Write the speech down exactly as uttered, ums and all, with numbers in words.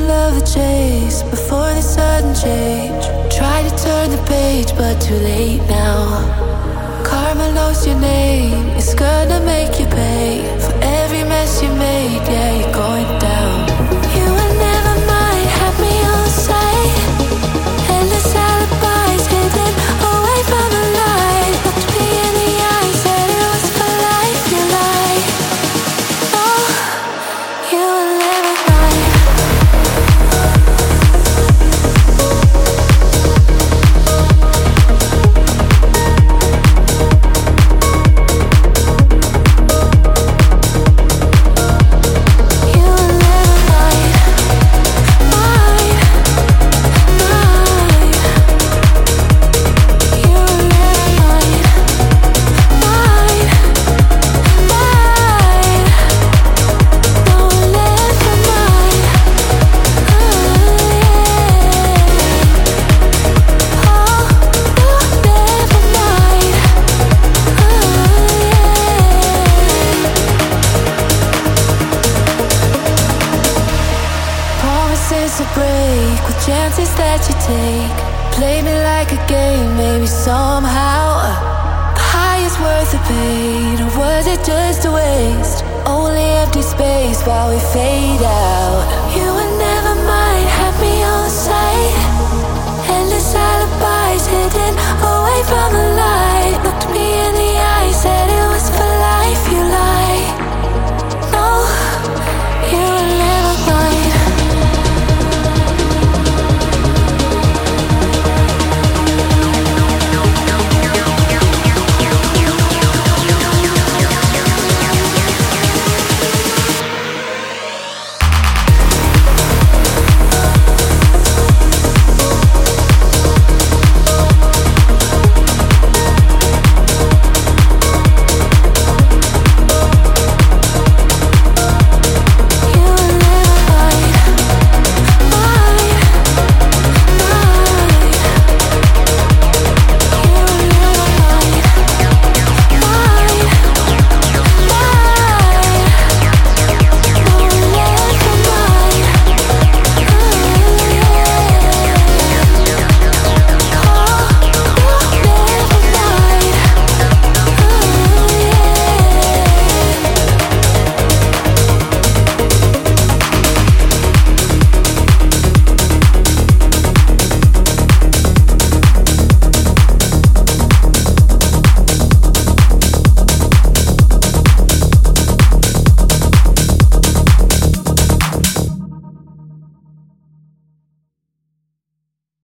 love the chase before the sudden change. Try to turn the page, but too late now. Karma knows your name, it's gonna make you pay for every mess you made. Yeah, you're going down. You will never mind, have me on sight. Endless alibis hidden away from the light. Looked me in the eyes, said it was for life. You lied. Oh, you will never mind. To break with chances that you take. Play me like a game, maybe somehow the highest worth the pain, or was it just a waste? Only empty space while we fade out. You would never mind, have me on sight. Endless alibis hidden away from the